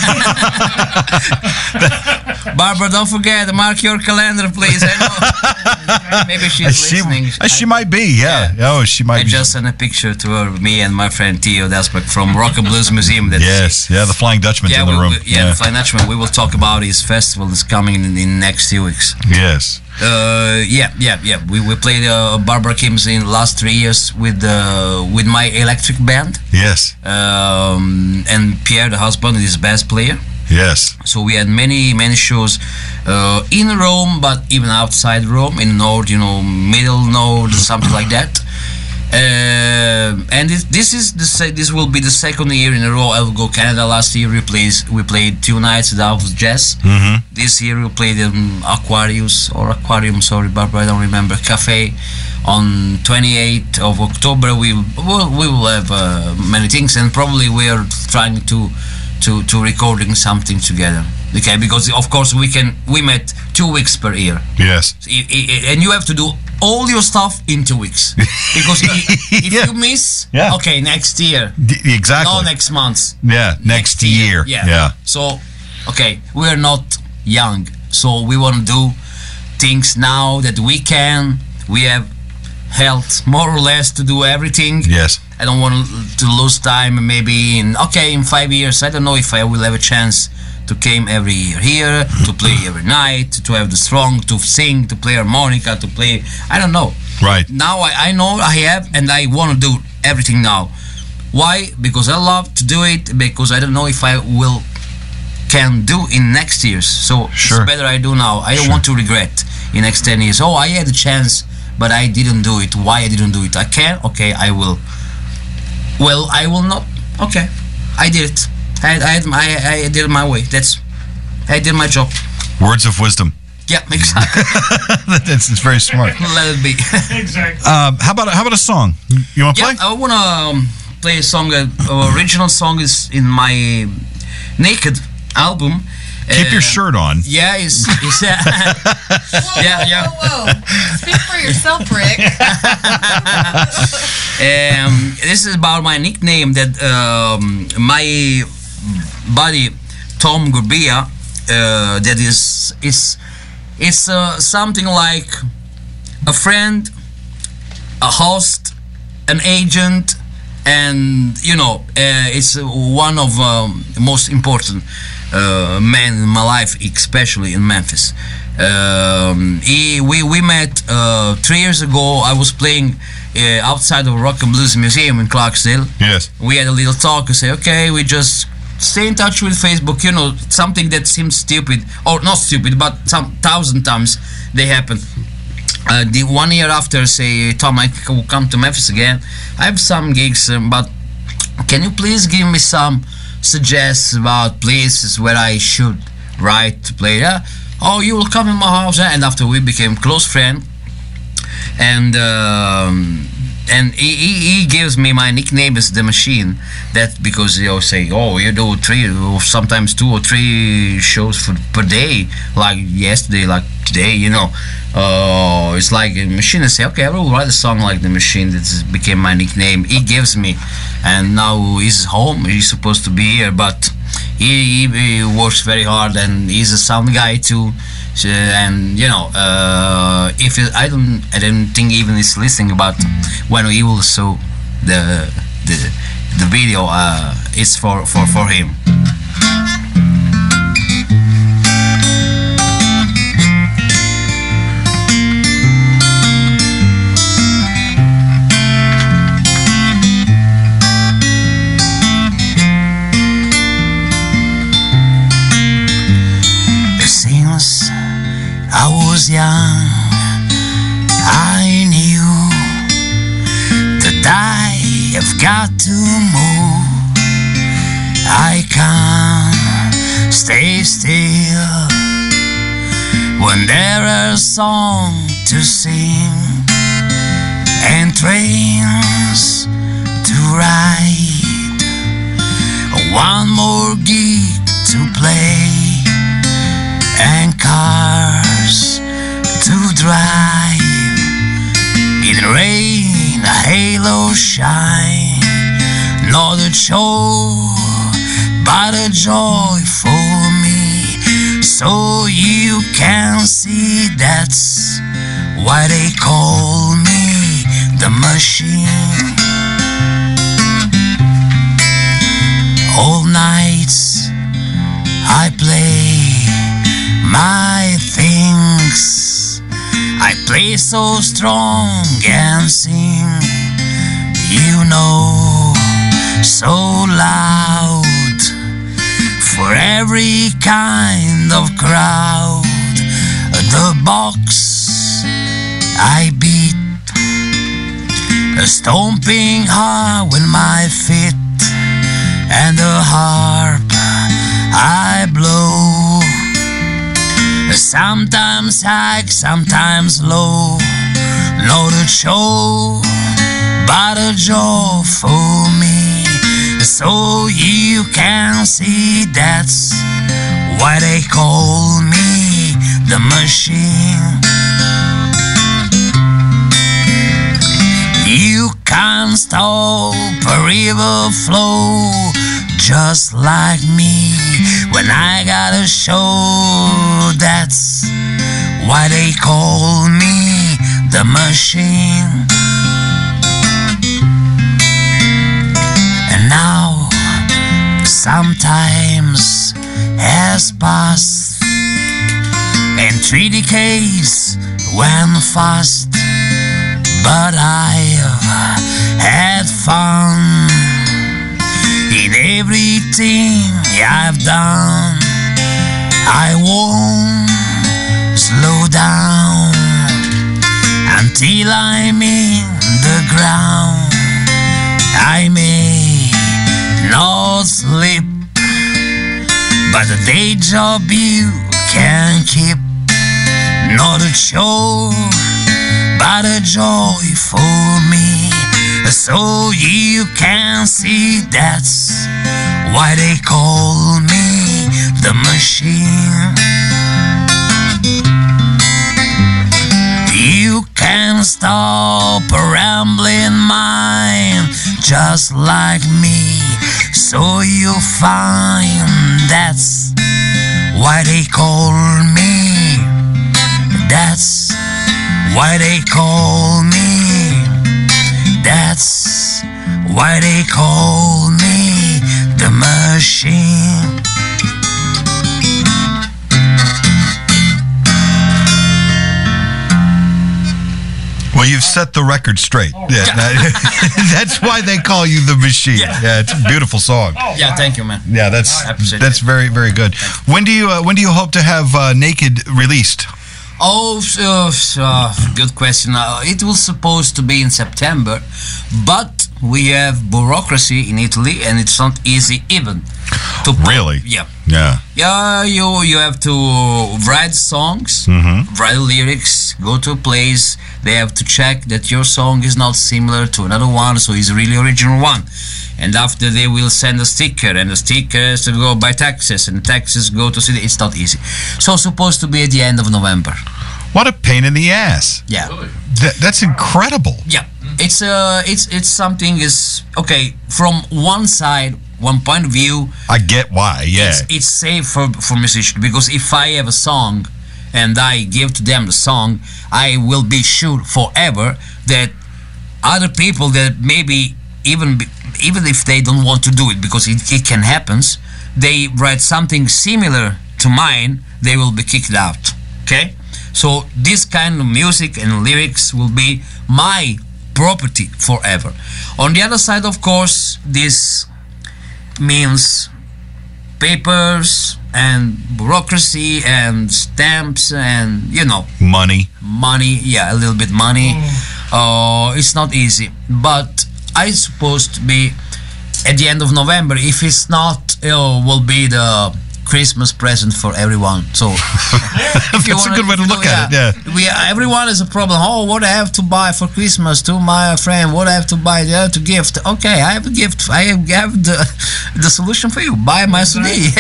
Barbara, don't forget, mark your calendar, please. I know. Maybe she's Uh, she, listening. uh, she might be, yeah. Oh, she might I be. just sent a picture to her, me and my friend Theo Desbeck from Rock and Blues Museum. That's Yes, yeah, the Flying Dutchman's yeah, in the we, room. we- yeah, the Flying Dutchman. We will talk about his festival that's coming in, in next few weeks. Yes. Uh, yeah, yeah, yeah. We we played uh, Barbara Kim's in last three years with uh, with my electric band, Yes. um, and Pierre, the husband, is bass player. Yes. So we had many many shows uh, in Rome, but even outside Rome, in North, you know, Middle North, something like that. Uh, and this, this is the se- this will be the second year in a row. I will go Canada. Last year we played we played two nights at Alpha's Jazz. Mm-hmm. This year we played in Aquarius or Aquarium. Sorry, Barbara, I don't remember. Cafe on twenty-eighth of October. We will we will have uh, many things, and probably we are trying to to to recording something together. Okay, because of course we can we met two weeks per year. Yes. I- I- and you have to do all your stuff in two weeks because i- if Yeah. you miss, Yeah. okay, next year, D- exactly. no, next month, yeah, next, year. yeah. Yeah. So, okay, we are not young, so we want to do things now that we can. We have health more or less to do everything. Yes. I don't want to lose time. Maybe in okay, in five years, I don't know if I will have a chance to came every year here, to play every night, to have the strong, to sing, to play harmonica, to play. I don't know. Right. Now I, I know I have, and I want to do everything now. Why? Because I love to do it. Because I don't know if I will can do in next years. So Sure. it's better I do now. I don't Sure. want to regret in next ten years. Oh, I had a chance, but I didn't do it. Why I didn't do it? I can. Okay, I will. Well, I will not. Okay, I did it. I, I, had my, I, I did it my way. That's, I did my job. Words of wisdom. Yeah, exactly. That's it's very smart. Let it be. Exactly. Um, how about how about a song? You want to Yeah, play? I wanna um, play a song. Uh, uh, original song is in my Naked album. Keep Uh, your shirt on. Yeah, it's, it's uh, Whoa, yeah, whoa, yeah. whoa, whoa. Speak for yourself, Rick. um, this is about my nickname that um, my buddy Tom Gurbia. Uh, that is is it's uh, something like a friend, a host, an agent, and you know uh, it's one of um, the most important uh, men in my life, especially in Memphis. Um, he, we we met uh, three years ago. I was playing uh, outside of Rock and Blues Museum in Clarksdale. Yes. We had a little talk. We say, okay, we just stay in touch with Facebook. You know, something that seems stupid, or not stupid, but some thousand times they happen. Uh, the one year after, say, Tom, I will come to Memphis again. I have some gigs, um, but can you please give me some suggestions about places where I should write to play? Yeah? Oh, you will come in my house, eh? And after we became close friends, and um, and he, he, he gives me my nickname is The Machine. That because you say, oh, you do three or sometimes two or three shows for, per day, like yesterday, like today, you know. Uh, it's like a machine. I say, okay, I will write a song like The Machine. That became my nickname. He gives me, and now he's home. He's supposed to be here, but he, he, he works very hard, and he's a sound guy too. So, and you know, uh, if it, I don't, I don't think even he's listening. But when he will show the the the video, uh, it's for for for him. I was young, I knew that I have got to move. I can't stay still when there is song to sing and trains to ride, one more gig to play and cars to drive. In rain, a halo shine, not a chore, but a joy for me. So you can see that's why they call me The Machine. All nights I play my things, I play so strong and sing, you know, so loud, for every kind of crowd. The box I beat, stomping hard with my feet, and the harp I blow, sometimes high, sometimes low, not a show, but a joy for me. So you can see that's why they call me The Machine. You can't stop a river flow just like me when I got a show. That's why they call me The Machine. And now sometimes has passed and three decades went fast, but I've had fun in everything I've done. I won't slow down until I'm in the ground. I may not sleep, but the day job you can keep. Not a chore, but a joy for me. So you can see that's why they call me The Machine. You can't stop a rambling mind just like me. So you find that's why they call me. That's why they call me. That's why they call me The Machine. Well, you've set the record straight. Yeah, that- that's why they call you the Machine. Yeah. Yeah, it's a beautiful song. Yeah, thank you, man. Yeah, that's I appreciate that's it. very very good. When do you uh, when do you hope to have uh, Naked released? Oh, uh, uh, good question. Uh, it was supposed to be in September, but we have bureaucracy in Italy, and it's not easy even to Really? Yeah. Yeah. Yeah, you you have to write songs, write lyrics, go to a place. They have to check that your song is not similar to another one, so it's a really original one. And after they will send a sticker, and the sticker has to go by taxes, and taxes go to city. It's not easy. So supposed to be at the end of November. What a pain in the ass. Yeah. That, that's incredible. Yeah, it's uh, it's it's something is okay from one side, one point of view. I get why. Yeah. It's, it's safe for for musicians because if I have a song and I give to them the song, I will be sure forever that other people that maybe even be- even if they don't want to do it because it, it can happen, they write something similar to mine, they will be kicked out. Okay. So this kind of music and lyrics will be my property forever. On the other side, of course, this means papers and bureaucracy and stamps and, you know, Money. money. Yeah, a little bit money. Uh, it's not easy. But I suppose to be at the end of November. If it's not, you know, will be the Christmas present for everyone. So if you That's a wanna- good way to you know, look at it, yeah. we everyone has a problem. Oh, what I have to buy for Christmas to my friend? What I have to buy there to gift? Okay, I have a gift. I have the the solution for you. Buy my C D.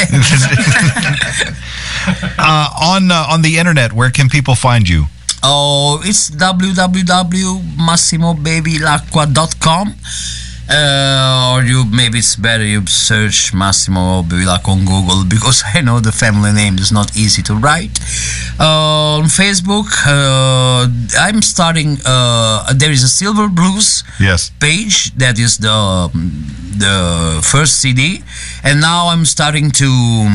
Uh, on uh, on the internet, where can people find you? Oh, it's w w w dot massimo baby lacqua dot com. Uh, or you maybe it's better you search Massimo Bevilacqua on Google because I know the family name is not easy to write. Uh, on Facebook, uh, I'm starting. Uh, there is a Silver Blues Yes. page that is the the first C D, and now I'm starting to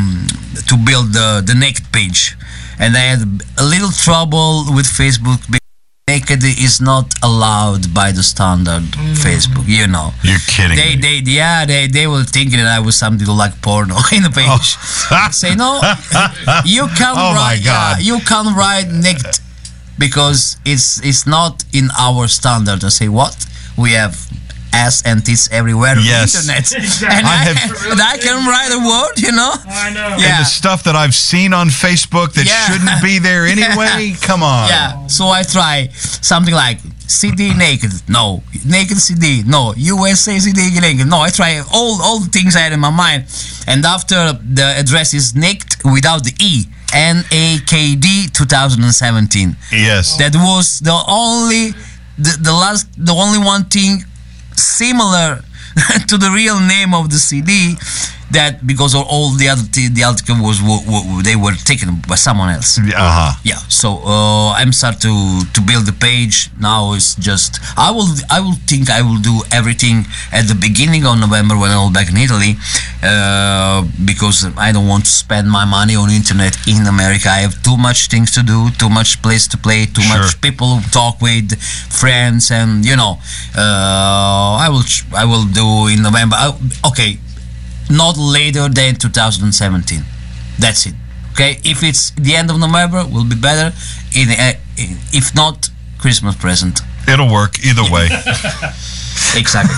to build the the Naked page, and I had a little trouble with Facebook. Naked is not allowed by the standard Facebook, you know. You're kidding They, me. they, yeah, they, they were thinking that I was something like porno in the page. I say no, you can't Oh, my write. God. Yeah, you can't write naked because it's it's not in our standard. I say what? We have ass and tits everywhere Yes. on the internet, and I I, have- and I can write a word, you know. I know. Yeah. And the stuff that I've seen on Facebook that Yeah. shouldn't be there anyway. Come on. Yeah, so I try something like C D naked, no. Naked C D, no. U S A C D naked, no. I try all all the things I had in my mind, and after the address is naked without the E, N A K D twenty seventeen. Yes. That was the only, the, the last, the only one thing similar to the real name of the C D. That because of all the other t- the article was w- w- they were taken by someone else. Uh huh. Yeah, so uh, I'm start to to build the page now. It's just I will I will think I will do everything at the beginning of November when I'm back in Italy, uh, because I don't want to spend my money on internet in America. I have too much things to do, too much place to play, too Sure. much people to talk with, friends, and you know, uh, I will ch- I will do in November. I, okay. Not later than two thousand seventeen. That's it. Okay, if it's the end of November, will be better. In, uh, if not, Christmas present. It'll work either way. Exactly.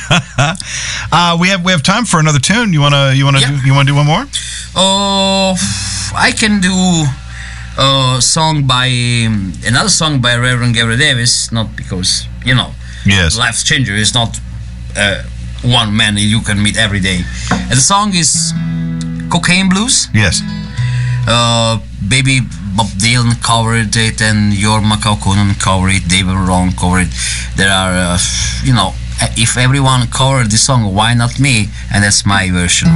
uh, we have we have time for another tune. You wanna you wanna Yeah. do, you wanna do one more? Oh, I can do a song by um, another song by Reverend Gabriel Davis. Not because you know, Yes. Life's Changer is not uh, one man you can meet every day. And the song is Cocaine Blues. Yes. Uh, baby Bob Dylan covered it, and Jorma Kaukonen covered it, David Ron covered it. There are, uh, you know, if everyone covered the song, why not me? And that's my version.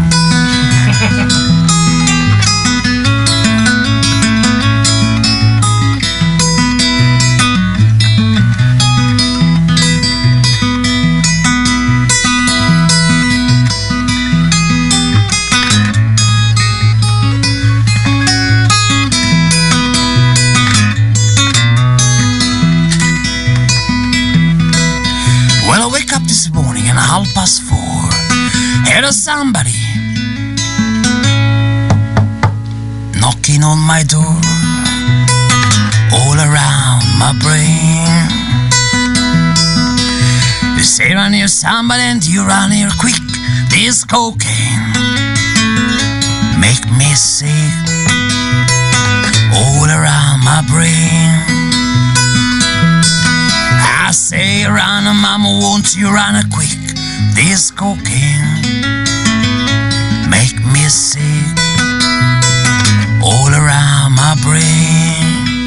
half past four. Heard somebody knocking on my door. All around my brain. You say run here somebody and you run here quick. This cocaine make me sick. All around my brain. I say run, mama, won't you run quick? This cocaine make me sick. All around my brain.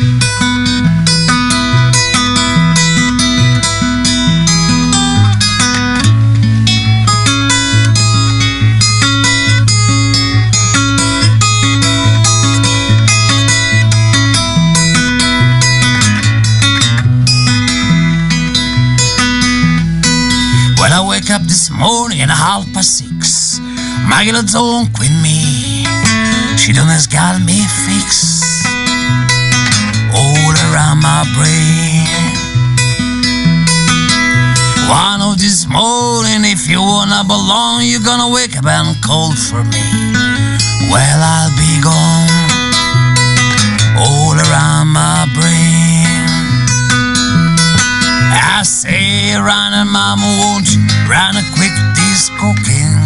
When I wake up this morning at half past six, my girl don't quit me. She done has got me fixed. All around my brain. One of this morning, if you wanna belong, you're gonna wake up and call for me. Well, I'll be gone. All around my brain. I say, run, and mama, won't you run a quick this cocaine?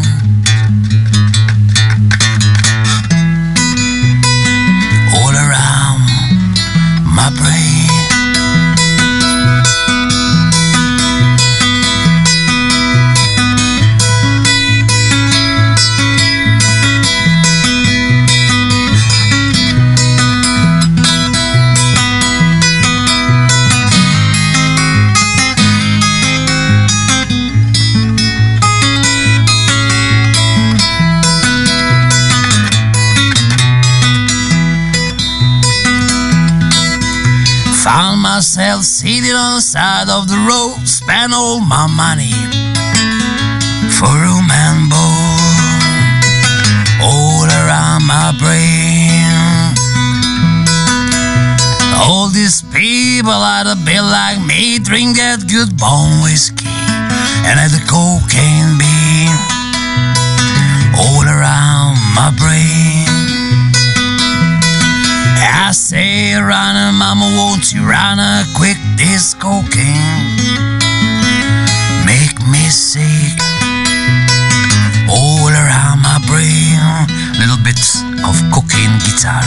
All around my brain. Found myself sitting on the side of the road, spent all my money for room and board. All around my brain. All these people out of bed like me drink that good bone whiskey and have the cocaine bean. All around my brain. I say, run, mama, won't you run a quick this cocaine? Make me sick. All around my brain. Little bits of cocaine guitar.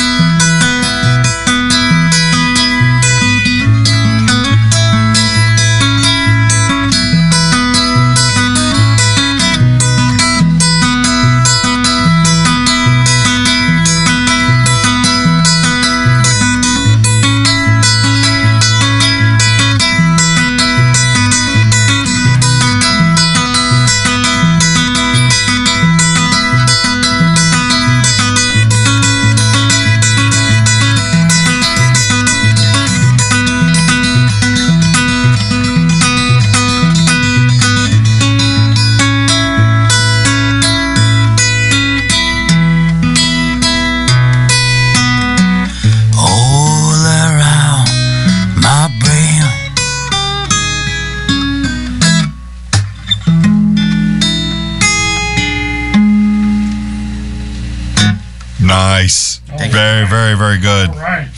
Nice. Very, very, very good. All right.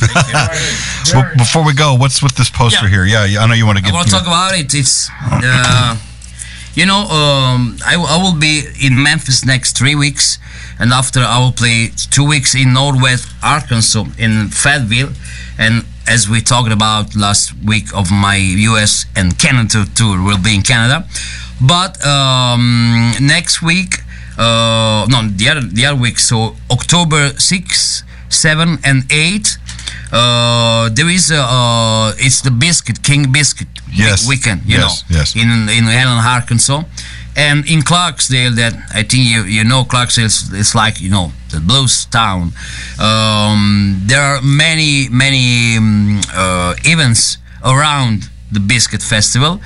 Well, before we go, what's with this poster Yeah. here? Yeah, I know you want to get. I want to talk about it. It's, uh, you know, um, I, I will be in Memphis next three weeks, and after I will play two weeks in Northwest Arkansas in Fayetteville, and as we talked about last week of my U S and Canada tour, will be in Canada. But um, next week, uh, no, the other the other week, so October sixth, seventh, and eighth. Uh, there is a, uh, it's the Biscuit, King Biscuit Yes. weekend, you Yes, know, yes. in in Allen, Arkansas, and in Clarksdale. That I think you you know Clarksdale. It's, it's like you know the blues town. Um, there are many many um, uh, events around the Biscuit Festival.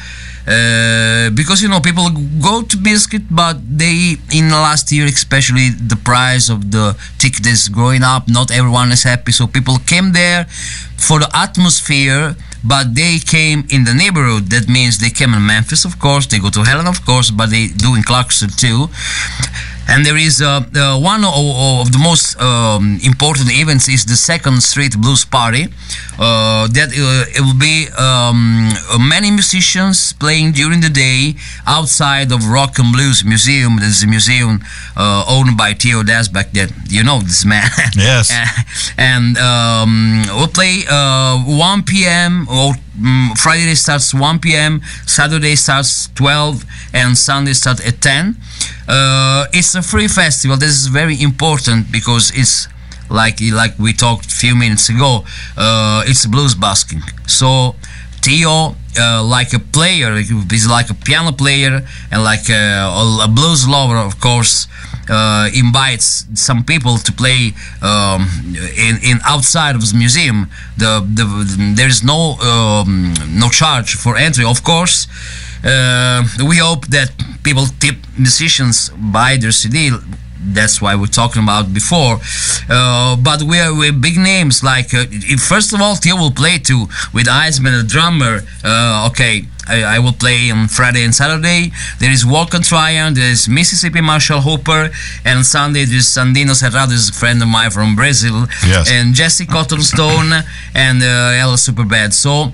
Uh, because you know people go to Biscuit, but they in the last year, especially the price of the ticket is going up. Not everyone is happy, so people came there for the atmosphere, but they came in the neighborhood. That means they came in Memphis, of course. They go to Helena, of course, but they do in Clarkston too. And there is uh, uh, one of, of the most um, important events is the Second Street Blues Party. Uh, that uh, it will be um, many musicians playing during the day outside of Rock and Blues Museum. There's a museum uh, owned by Theo Dasbeck. That you know this man. Yes. And um, we'll play uh, one p.m. or um, Friday starts one p.m. Saturday starts twelve, and Sunday starts at ten. Uh, it's a free festival. This is very important because it's like like we talked a few minutes ago. Uh, it's blues busking. So Theo, uh, like a player, he's like a piano player and like a, a blues lover, of course. Uh, invites some people to play um, in, in outside of the museum. The, the, the there is no um, no charge for entry, of course. Uh, we hope that people tip musicians buy their C D. That's why we're talking about before. Uh, but we're, we're big names like uh, first of all, Theo will play too with Iceman, the drummer. Uh, okay, I, I will play on Friday and Saturday. There is Walk and Tryon, there is Mississippi Marshall Hooper, and Sunday there's Sandino Serrado, is a friend of mine from Brazil, yes. and Jesse Cottonstone and uh, Ella Superbad. So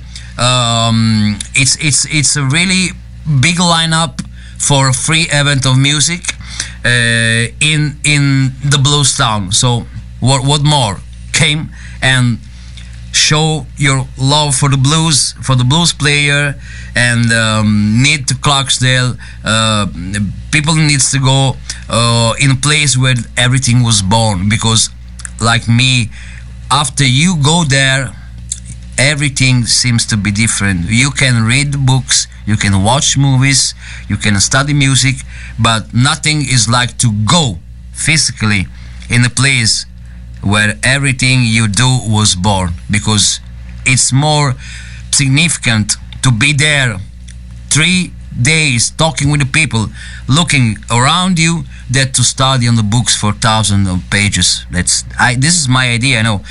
um, it's it's it's a really big lineup for a free event of music uh, in in the blues town. So what what more? Came and show your love for the blues, for the blues player, and um, need to Clarksdale. Uh, people needs to go uh, in a place where everything was born, because like me, after you go there, everything seems to be different. You can read books, you can watch movies, you can study music, but nothing is like to go physically in a place where everything you do was born, because it's more significant to be there three days talking with the people, looking around you, than to study on the books for thousands of pages. That's I. This is my idea. I know.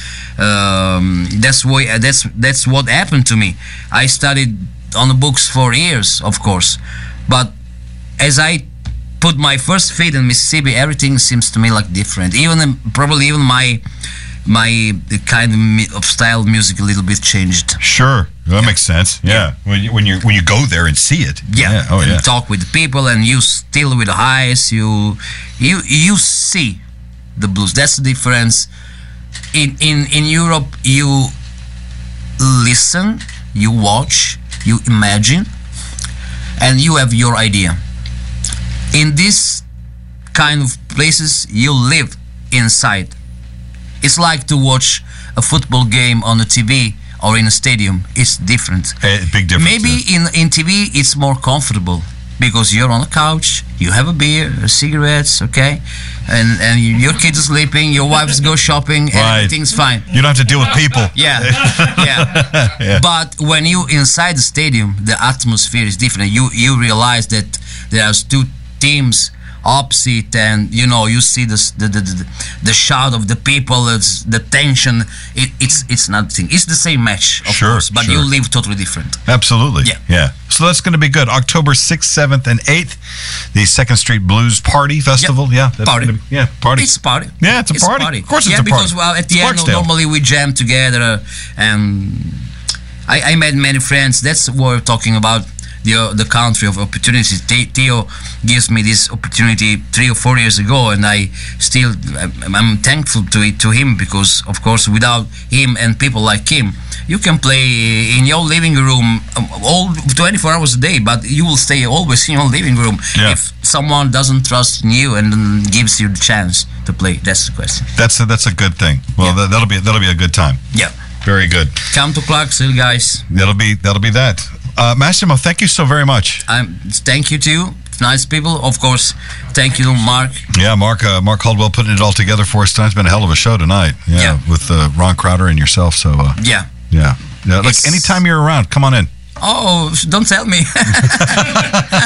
Um, that's why. That's that's what happened to me. I studied on the books for years, of course, but as I put my first feet in Mississippi, everything seems to me like different. Even probably even my my kind of, of style of music a little bit changed. Sure, that yeah. makes sense. Yeah, yeah. When you when you when you go there and see it. Yeah, yeah. Oh and yeah. Talk with the people, and you still with the eyes. You you you see the blues. That's the difference. In in in Europe, you listen, you watch, you imagine, and you have your idea. In this kind of places, you live inside. It's like to watch a football game on a T V or in a stadium. It's different. A big difference. Maybe yeah. in, in T V it's more comfortable because you're on a couch, you have a beer, cigarettes, okay, and and your kids are sleeping, your wives go shopping, and right. everything's fine. You don't have to deal with people. Yeah, yeah. yeah. But when you inside the stadium, the atmosphere is different. You you realize that there's two teams opposite, and you know you see this, the, the the the shout of the people, it's the tension. It, it's it's nothing. It's the same match, of sure, course, but sure. you live totally different. Absolutely. Yeah. Yeah. So that's going to be good. October sixth, seventh, and eighth, the Second Street Blues Party Festival. Yep. Yeah. That's Party. Be, yeah. Party. It's a party. Yeah, it's a it's party. A party. Of course, it's yeah, a party. because well, at the it's end, Clarksdale. normally we jam together, and I, I met many friends. That's what we're talking about. The, uh, the country of opportunities. Theo gives me this opportunity three or four years ago, and I still I'm, I'm thankful to it to him, because of course without him and people like him, you can play in your living room all twenty-four hours a day, but you will stay always in your living room yeah. if someone doesn't trust in you and gives you the chance to play. That's the question. That's a, that's a good thing. Well, yeah. that, that'll be that'll be a good time. Yeah. Very good. Come to Clarksville, guys. That'll be that'll be that. Uh, Massimo, thank you so very much. Um, thank you to you, nice people. Of course, thank you, Mark. Yeah, Mark uh, Mark Caldwell putting it all together for us tonight. It's been a hell of a show tonight. Yeah, yeah. with uh, Ron Crowder and yourself. So uh, yeah, yeah, yeah. Like It's- anytime you're around, come on in. Oh, don't tell me.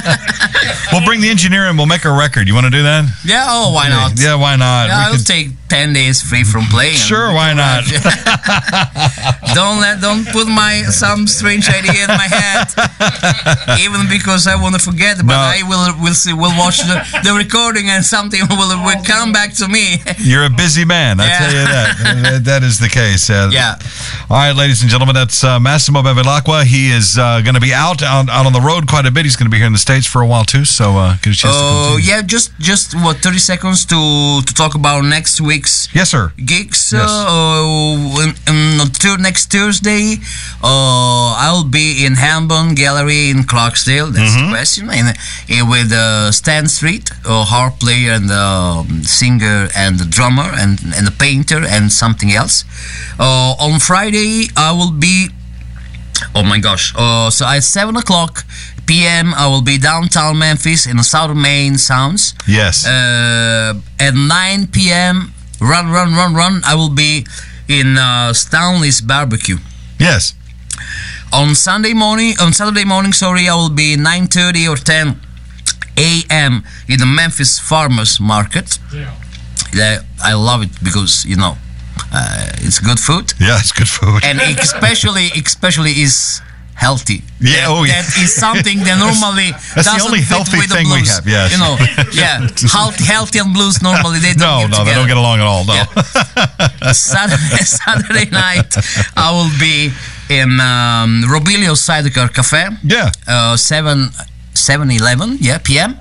We'll bring the engineer in. We'll make a record. You want to do that? Yeah, oh, why not? Yeah, why not? Yeah, We I'll could- take ten days free from playing. Sure, why not? don't let, don't put my some strange idea in my head. Even because I want to forget, but No. I will will see, will watch the, the recording and something will will come back to me. You're a busy man, I Yeah. tell you that. that. That is the case. Uh, Yeah. All right, ladies and gentlemen, that's uh, Massimo Bevilacqua. He is uh, going to be out on, out on the road quite a bit. He's going to be here in the States for a while too, so uh, get a chance to Oh continue. yeah, just just what thirty seconds to to talk about next week's Yes, sir. gigs. Yes. Uh, in, in, on tu- next Thursday, uh, I'll be in Hamburg Gallery in Clarksdale. That's Mm-hmm. the question. In, in with uh, Stan Street, a harp player and the um, singer and the drummer and and the painter and something else. Uh, on Friday, I will be. Oh my gosh! Uh, so at seven o'clock p m, I will be downtown Memphis in the Southern Main Sounds. Yes. Uh, at nine p m, run, run, run, run, I will be in uh, Stanley's Barbecue. yes. On Sunday morning, on Saturday morning, sorry, I will be nine thirty or ten a m in the Memphis Farmers Market. Yeah. Yeah, I love it because, you know, uh, it's good food. Yeah, it's good food. And especially, especially is healthy. Yeah, That- oh, yeah. That is something that normally That's the doesn't only fit healthy with the thing we blues. have, yes. You know, yeah, healthy, healthy and blues normally they don't no, get no, together. they don't get along at all. No. Yeah. Saturday, Saturday night, I will be in um, Robilio Sidecar Cafe. Yeah. Uh, seven, seven eleven, yeah, p m.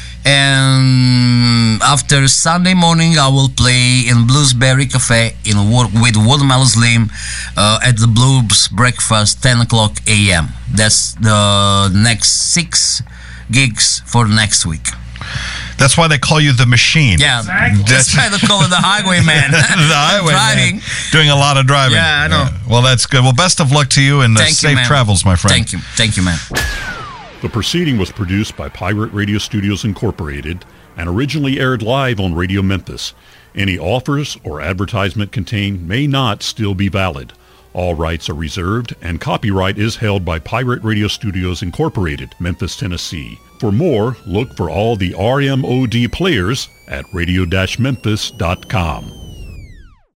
And after Sunday morning, I will play in Bluesberry Cafe in Wa- with Watermelon Slim uh, at the Blues Breakfast, ten o'clock a m. That's the next six gigs for next week. That's why they call you the machine. Yeah, Exactly. that's why they call it the Highwayman. the highway Driving. man, doing a lot of driving. Yeah, I know. Well, that's good. Well, best of luck to you and uh, Thank you, safe man. travels, my friend. Thank you, thank you, man. The proceeding was produced by Pirate Radio Studios Incorporated and originally aired live on Radio Memphis. Any offers or advertisement contained may not still be valid. All rights are reserved and copyright is held by Pirate Radio Studios Incorporated, Memphis, Tennessee. For more, look for all the R M O D players at radio dash memphis dot com.